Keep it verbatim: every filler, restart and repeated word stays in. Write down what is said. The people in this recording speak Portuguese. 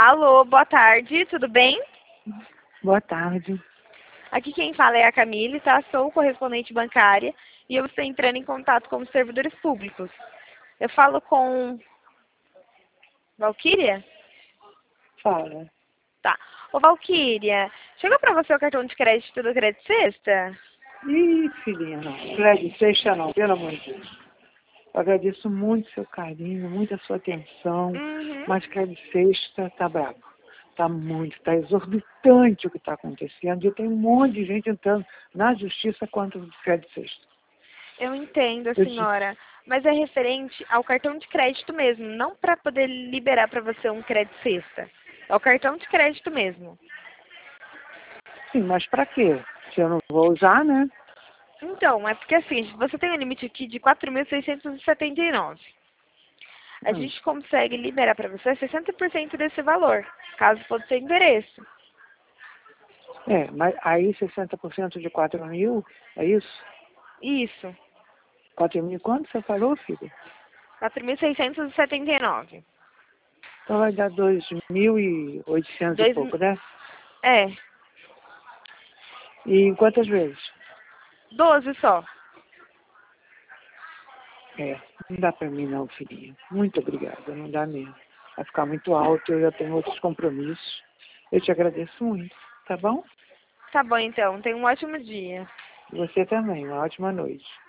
Alô, boa tarde, tudo bem? Boa tarde. Aqui quem fala é a Camille, tá? Sou correspondente bancária e eu estou entrando em contato com os servidores públicos. Eu falo com Valquíria? Fala. Tá. Ô, Valquíria, chegou pra você o cartão de crédito do Crédito Sexta? Ih, filhinha, não. Crédito Sexta não, pelo amor de Deus. Eu agradeço muito seu carinho, muito a sua atenção, Uhum. mas Crédito Sexta tá bravo. Tá muito, tá exorbitante o que está acontecendo e tem um monte de gente entrando na justiça contra o Crédito Sexta. Eu entendo, Eu te- senhora, mas é referente ao cartão de crédito mesmo, não para poder liberar para você um crédito sexta. É o cartão de crédito mesmo. Sim, mas para quê? Se eu não vou usar, né? Então, é porque assim, você tem um limite aqui de quatro mil seiscentos e setenta e nove. A Hum. gente consegue liberar para você sessenta por cento desse valor, caso for do seu endereço. É, mas aí sessenta por cento de quatro mil, é isso? Isso, quatro mil quanto você falou, filho? quatro mil seiscentos e setenta e nove. Então vai dar dois mil e oitocentos e Dois, pouco, né? é, E em quantas vezes? doze só. É, não dá para mim não, filhinha. Muito obrigada, não dá mesmo. Vai ficar muito alto, eu já tenho outros compromissos. Eu te agradeço muito, tá bom? Tá bom então, tenha um ótimo dia. E você também, uma ótima noite.